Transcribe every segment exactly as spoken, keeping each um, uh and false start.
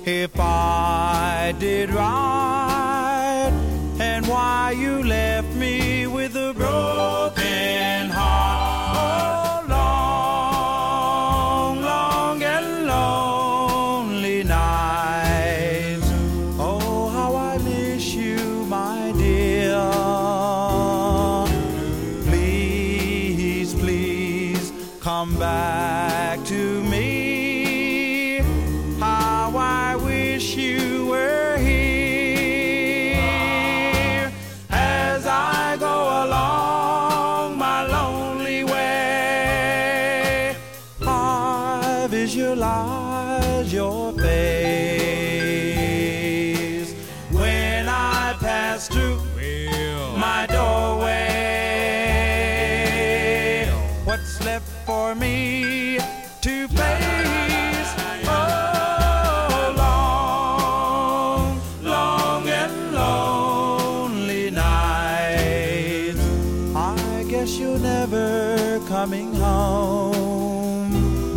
if I did right, and why you left me with a broken heart. Oh, long, long and lonely nights. Oh, how I miss you, my dear. Please, please come back to me. How I wish you were here as I go along my lonely way. I visualize your face when I pass through my doorway. What's left for me to face? Oh, long, long and lonely nights. I guess you're never coming home.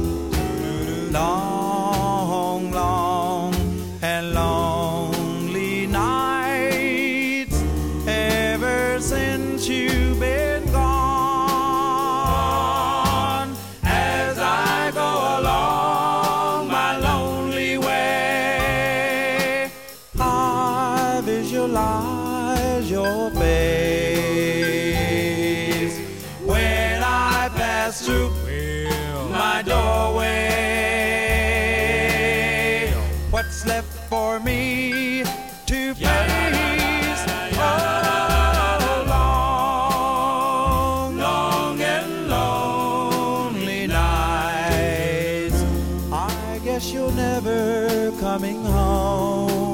Long, long and lonely nights ever since you've been gone. As I go along my lonely way, I visualize your face when I pass through my doorway. What's left for me to face? Oh, long, long and lonely nights. I guess you're never coming home.